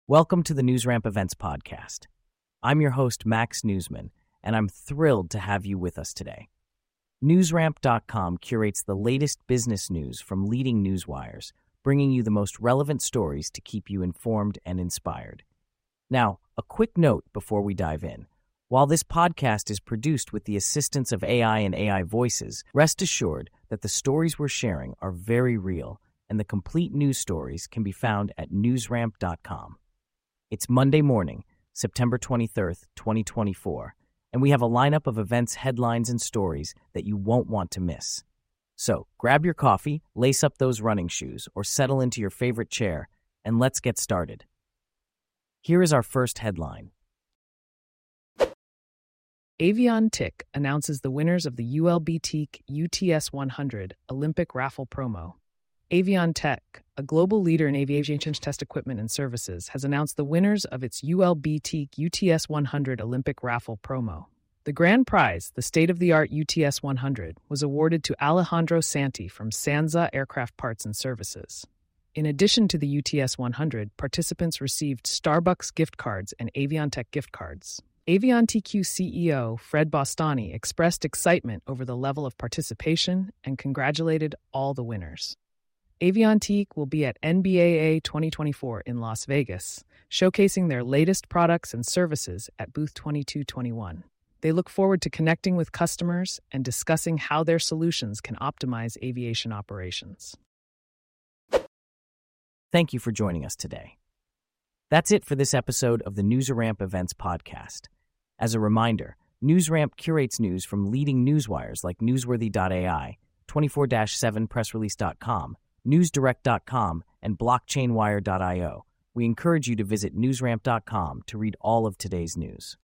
Welcome to the NewsRamp Events Podcast. I'm your host, Max Newsman, and I'm thrilled to have you with us today. NewsRamp.com curates the latest business news from leading newswires, bringing you the most relevant stories to keep you informed and inspired. Now, a quick note before we dive in. While this podcast is produced with the assistance of AI and AI voices, rest assured that the stories we're sharing are very real, and the complete news stories can be found at newsramp.com. It's Monday morning, September 23rd, 2024, and we have a lineup of events, headlines, and stories that you won't want to miss. So, grab your coffee, lace up those running shoes, or settle into your favorite chair, and let's get started. Here is our first headline. Avion announces the winners of the ULBTEC UTS 100 Olympic raffle promo. Avion, a global leader in aviation test equipment and services, has announced the winners of its ULBTEC UTS 100 Olympic raffle promo. The grand prize, the state-of-the-art UTS 100, was awarded to Alejandro Santi from Sanza Aircraft Parts and Services. In addition to the UTS 100, participants received Starbucks gift cards and Avion gift cards. Avion TQ CEO Fred Bostani expressed excitement over the level of participation and congratulated all the winners. Avion will be at NBAA 2024 in Las Vegas, showcasing their latest products and services at Booth 2221. They look forward to connecting with customers and discussing how their solutions can optimize aviation operations. Thank you for joining us today. That's it for this episode of the NewsRamp Events Podcast. As a reminder, NewsRamp curates news from leading newswires like Newsworthy.ai, 24/7pressrelease.com, newsdirect.com, and blockchainwire.io. We encourage you to visit newsramp.com to read all of today's news.